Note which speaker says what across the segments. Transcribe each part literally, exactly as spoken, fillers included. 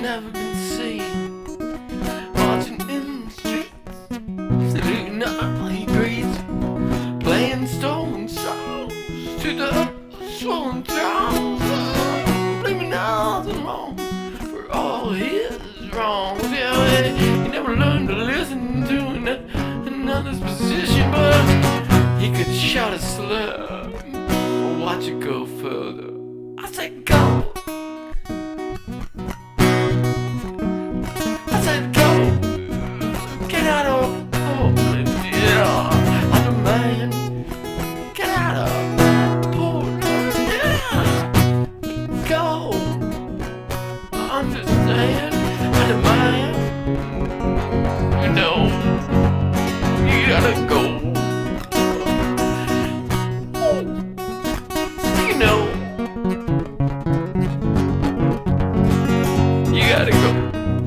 Speaker 1: never been seen, marching in the streets, saluting early breeze, playing stolen songs to the swollen throngs, blaming nothing wrong for all his wrongs. Yeah, he never learned to listen to an- another's position, but he could shout a slur or watch it go further. I said go. I said go. Get out of Portland, yeah. I'm a man. Get out of Portland, yeah. Go. Understand? I'm a man. You know, you gotta go. You know, you gotta go.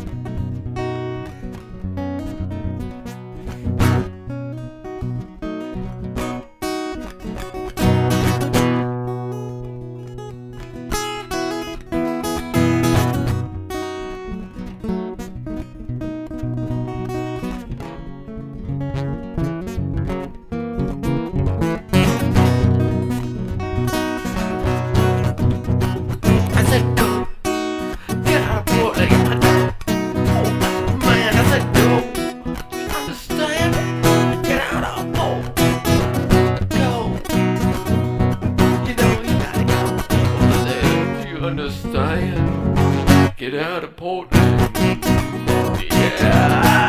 Speaker 1: Understand? Get out of Portland. Yeah.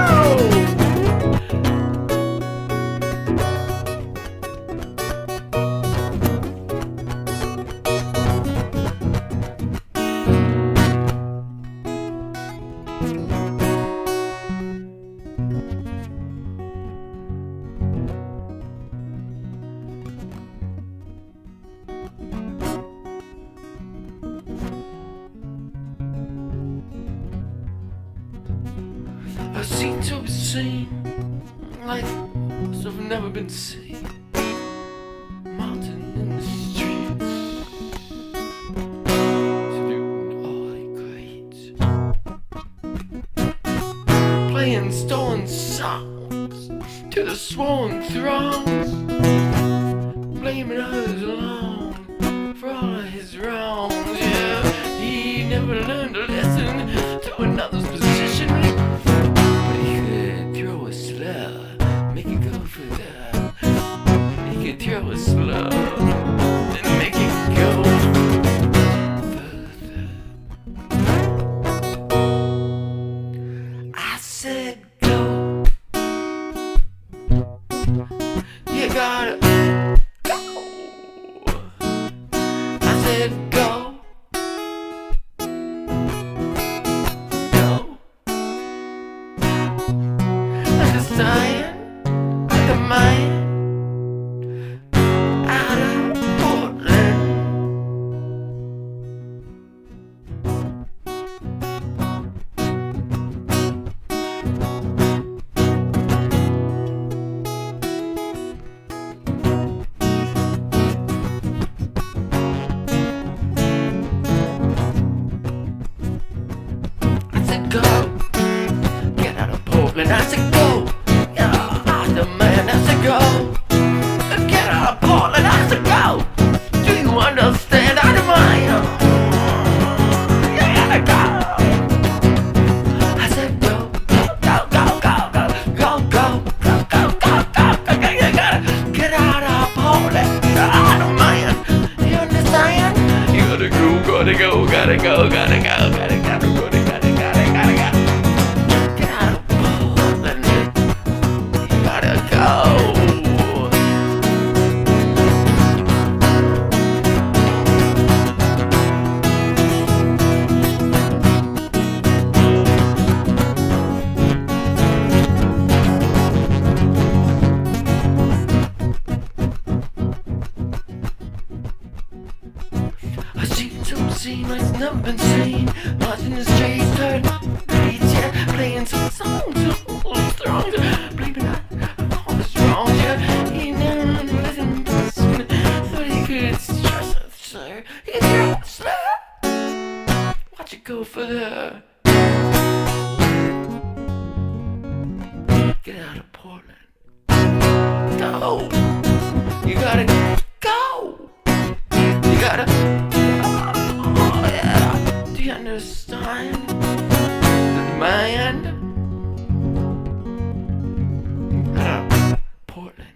Speaker 1: I seem to be seen like I've never been seen, marching in the streets, saluting all the greats, playing stolen songs to the swollen throngs, blaming others alone for all of his wrongs. Yeah, he never learned to listen to another's position. Make it go further. Make it throw it slow and make it go further. I said go. You gotta go. I said go. Go. Understand? The man out of Portland. I said go. Get out of Portland. I said go. Go, get out of Portland, I said go. Do you understand? I demand. You gotta go. I said go, go, go, go, go, go, go, go, go, go, go, go, go. You gotta get out of Portland. I demand. You understand? You gotta go, gotta go, gotta go, gotta go, gotta go, gotta go, gotta go, gotta go. Get out of Portland. You gotta go. I seem to seem like it's never been seen, marching the streets, turn beats, yeah, playing some songs, strong, believing I all is wrong, yeah. He never listened to listen, thought he could stress it, sir. He could slur. Watch it go further. Get out of Portland. Go. You gotta go. You gotta. Oh, yeah. Do you understand? The man. Out of Portland.